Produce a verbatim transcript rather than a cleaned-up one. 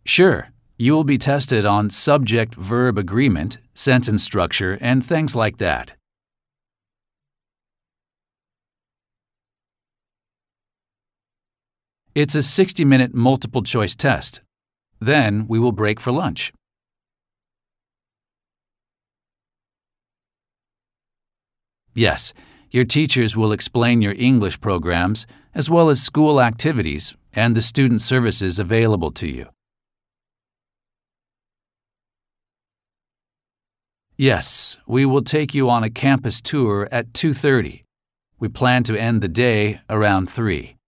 Sure, you will be tested on subject-verb agreement, sentence structure, and things like that. It's a sixty-minute multiple-choice test. Then we will break for lunch. Yes, your teachers will explain your English programs, as well as school activities and the student services available to you. Yes, we will take you on a campus tour at two thirty. We plan to end the day around three.